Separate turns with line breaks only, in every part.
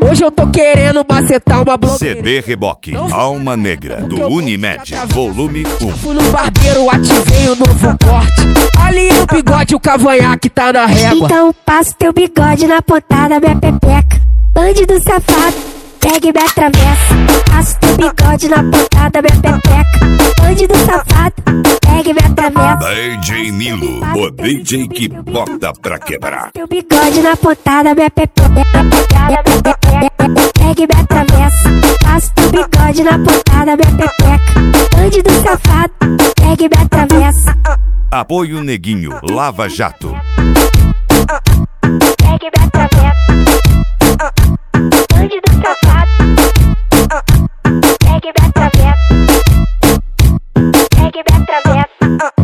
Hoje eu tô querendo macetar uma blogueira.
CD Reboque, Alma Negra, do Unimed, volume 1.
Fui no barbeiro, ativei o novo corte. Ali o bigode, o cavanhaque tá na régua.
Então passa teu bigode na pontada, minha pepeca. Bandido safado, pega e me atravessa. Passa teu bigode na pontada, minha pepeca. Bandido safado, pega e me atravessa.
DJ Nilo, o DJ que bota pra quebrar.
Teu bigode na pontada, minha pepeca. Pega e me atravessa. Passa teu bigode na pontada, minha pepeca. Bandido safado, pega e me atravessa.
Apoio Neguinho, Lava Jato.
Pega e me atravessa. Bandido safado, pega e me atravessa. Pega e me atravessa.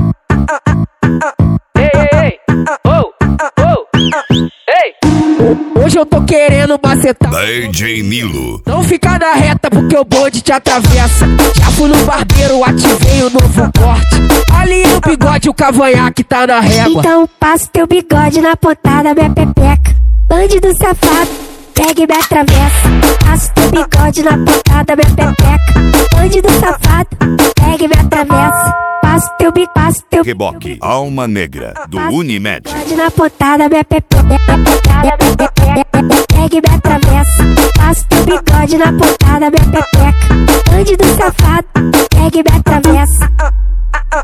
Ei, ei, ei. Hoje eu tô querendo macetar.
DJ Nilo.
Não fica na reta porque o bonde te atravessa. Já fui no barbeiro, ativei o novo corte. Ali o bigode, o cavanhaque tá na régua.
Então passa teu bigode na pontada, minha pepeca. Bandido safado, pega e me atravessa. Passa teu bigode na pontada, minha pepeca. Bandido safado, pega e me atravessa. Passa teu
Reboque, Alma Negra, do Unimed.
bigode na pontada, minha pepeca. Pega e me atravessa. Passa teu bigode na pontada, minha pepeca. Bandido safado, pega e me atravessa.